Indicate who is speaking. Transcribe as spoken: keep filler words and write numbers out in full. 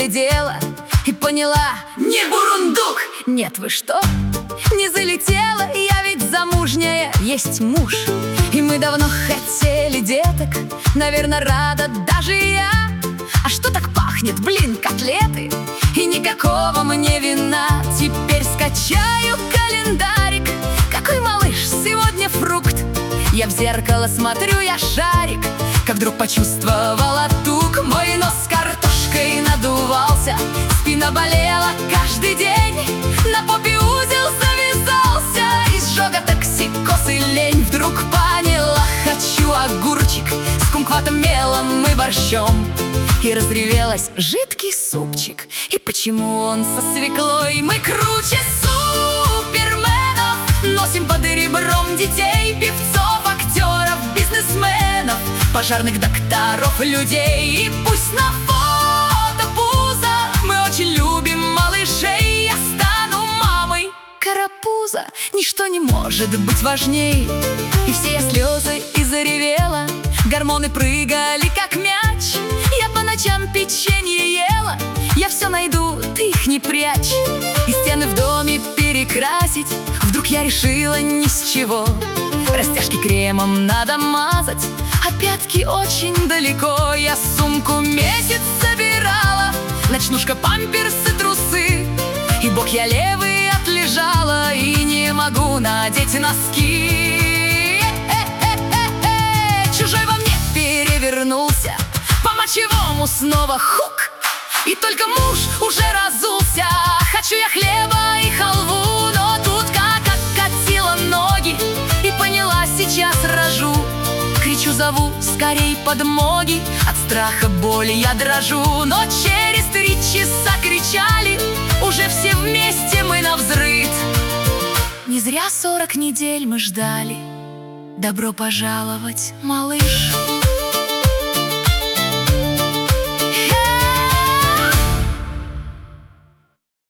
Speaker 1: поглядела и поняла: не бурундук! Нет, вы что? Не залетела, я ведь замужняя, есть муж. И мы давно хотели деток, наверное, рада даже я. А что так пахнет, блин, котлеты? И никакого мне вина. Теперь скачаю календарик. Какой малыш, сегодня фрукт. Я в зеркало смотрю, я шарик. Как вдруг почувствовала тук. Мой нос картошкой надувался, спина болела каждый день. На попе узел завязался, изжога, токсикоз и лень. Вдруг поняла, хочу огурчик с кумкватом, мелом и борщом. И разревелась: жидкий супчик. И почему он со свеклой? Мы круче суперменов, носим под ребром детей, певцов, актеров, бизнесменов, пожарных, докторов, людей. И пусть на фото пузо, мы очень любим малышей. Я стану мамой карапуза, ничто не может быть важней. И все я слезы и заревела, гормоны прыгали как мяч. Я по ночам печенье ела, я все найду, ты их не прячь. И стены в доме перекрасить вдруг я решила ни с чего. Растяжки кремом надо мазать, а пятки очень далеко. Я сумку месяц собирала, ночнушка, памперсы, трусы. И бок я левый отлежала, и не могу надеть носки. Чужой во мне перевернулся, по мочевому снова хук. И только муж уже разулся. Хочу я хлеба и халву, но тут как окатила ноги и поняла, сейчас рожу. Кричу, зову скорей подмоги, от страха боли я дрожу. Но через три часа кричали уже все вместе мы навзрыд. Не зря сорок недель мы ждали. Добро пожаловать, малыш.